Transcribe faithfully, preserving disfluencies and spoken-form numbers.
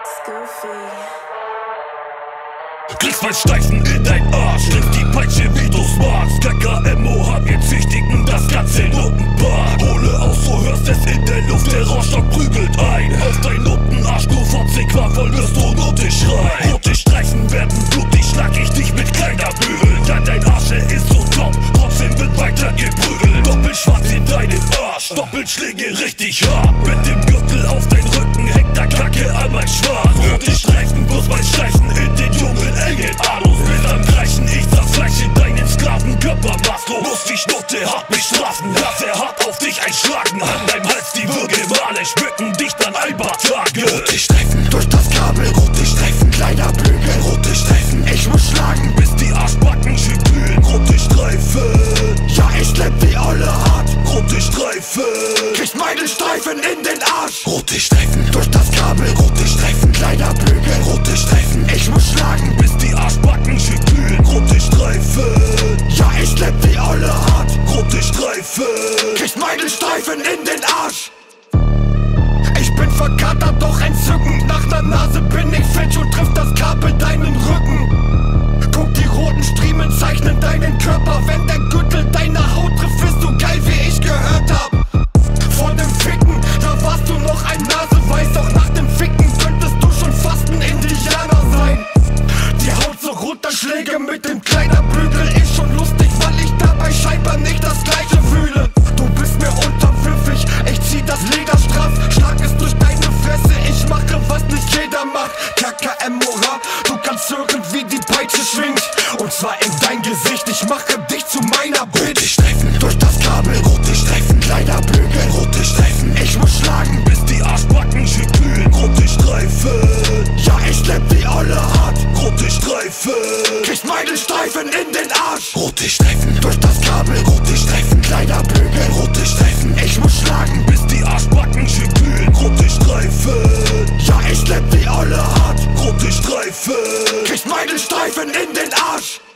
Goofy. Kriegst mein Steifen in dein Arsch, triffst die Peitsche wie du's magst. K K M O hab wir züchtigen das ganze Nuttenbad. Hole aus, so hörst es in der Luft, der Rohrstock prügelt ein. Auf dein Nuttenarsch, du fotzig, qualvoll wirst du Nutte schreien. Rote Streifen werden blutig, schlag ich dich mit kleiner Bügel. Denn dein Arsch, er ist so top, trotzdem wird weiter geprügelt. Doppelschwarz in deinem Arsch, Doppelschläge richtig hart. Mit dem Gürtel auf dein Rücken hängt da Kacke an mein Schwarz. Rote Streifen, bloß mein Streifen in den jungen engen Anus. Bis am Gleichen, ich zerfleische deinen Sklavenkörper maßlos. Muss die Schnutte hart bestrafen, dass er hart auf dich einschlagen. An deinem Hals die Würgemale schmücken dich dann ein paar Tage. Rote Streifen durch das Kabel, rote Streifen, kleiner Bügel, rote Streifen, ich muss schlagen, bis die Arschbacken schön glühen. Rote Streifen, ja ich klemm die Olle hart. Rote Streifen, kriegst meine Streifen in den Arsch. Rote Streifen durch das Kabel, rote Streifen, kleiner Bügel, rote Streifen, ich muss schlagen, bis die Arschbacken schön glühen. Rote Streifen, ja ich klemm die Olle hart. Rote Streifen, kriegst meine Streifen in den Arsch. Ich bin verkatert, doch entzückend. Nach ner Nase bin ich fetch und trifft das Kabel deinen Rücken. Guck, die roten Striemen zeichnen deinen Körper. Wenn der Gürtel deine Haut trifft, wirst du geil, wie ich gehört hab. Vor dem Ficken, da warst du noch ein Naseweiß. Doch nach dem Ficken könntest du schon fast ein Indianer sein. Die Haut so Runterschläge mit dem kleiner Bügel ist schon lustig, weil ich dabei scheinbar nicht das Gleiche fühle. Du bist mir unterwürfig, ich zieh das Leder straff. Schlag es durch deine Fresse, ich mache, was nicht jeder macht. K K M O Rap, du kannst hören, wie die Peitsche schwingt. Und zwar in dein Gesicht, ich mache dich zu meiner Bitch. rote Streifen durch das Kabel, rote Streifen, kleiner Bügel, rote Streifen, Ich muss schlagen, bis die Arschbacken schön glühen. Rote Streifen, ja ich klemm die Olle hart. rote Streifen, Kriegst meine Streifen in den Arsch. rote Streifen Durch das Kabel, rote Streifen, kleiner Bügel, rote Streifen, ich muss schlagen, bis die Arschbacken schön glühen. Rote Streifen, ja ich klemm die Olle hart. rote Streifen, Kriegst meine Streifen in den Arsch.